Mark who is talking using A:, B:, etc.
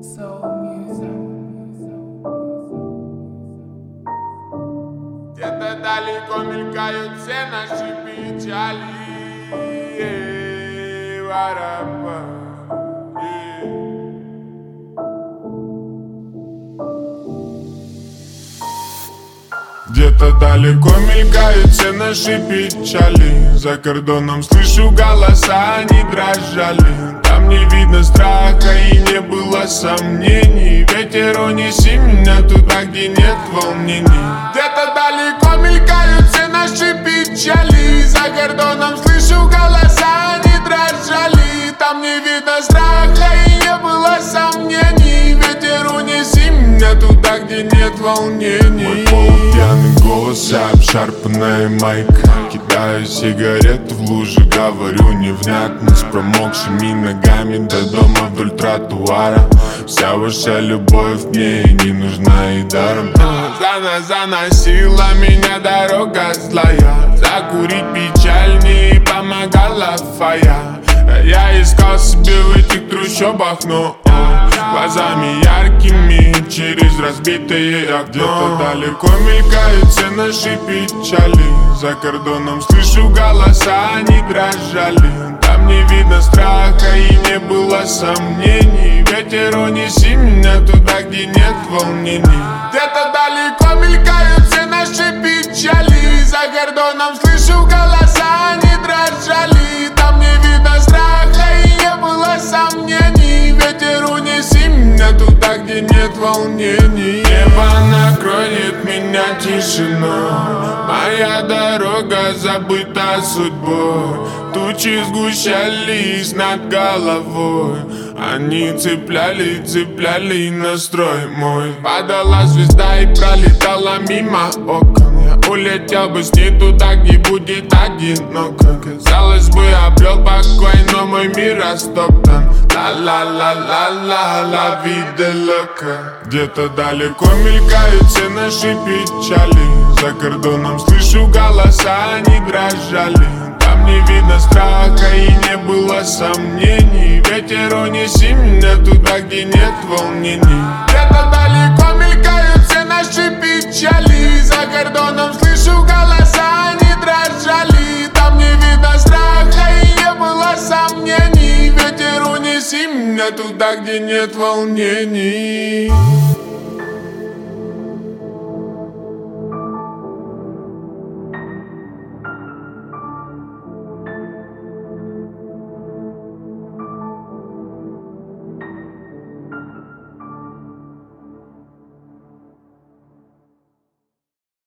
A: Где-то далеко мелькают все наши печали. Где-то далеко мелькают все наши печали. За кордоном слышу голоса, они дрожали. Там не видно страха и не было сомнений. Ветер, унеси меня туда, где нет волнений. Где-то далеко мелькают все наши печали. За кордоном слышу голоса, они дрожали. Там не видно страха и не было сомнений. Ветер, унеси меня туда, где нет волнений. Мой полупьяный голос и обшарпанная майка. Кидаю сигарету в лужи, говорю невнятно. С промокшими ногами до дома вдоль тротуара. Вся ваша любовь мне не нужна и даром. Заносила меня дорога злая. Закурить печаль не помогала фая. Я искал себе в этих трущобах, но глазами яркими через разбитое окно. Где-то далеко мелькают все наши печали. За кордоном слышу голоса, они дрожали. Там не видно страха и не было сомнений. Ветер, унеси меня туда, где нет волнений. Где-то далеко мелькают все наши печали. За кордоном слышу голоса, они дрожали. Там не видно страха и не было сомнений. Ветер, унеси меня туда, где нет волнений. Небо накроет меня тишиной. Моя дорога забыта судьбой. Тучи сгущались над головой. Они цепляли настрой мой. Падала звезда и пролетала мимо окон. Я улетел бы с ней туда, где будет одиноко. Казалось бы, обрел покой, но мой мир растоптан. Ла-ла-ла-ла-ла, vida loca. Где-то далеко мелькают все наши печали. За кордоном слышу голоса, они дрожали. Там не видно страха и не было сомнений. Ветер, унеси меня туда, где нет волнений. Где-то далеко мелькают все наши печали. За кордоном слышу голоса, они дрожали. Там не видно страха и не было сомнений. Ветер, унеси меня туда, где нет волнений.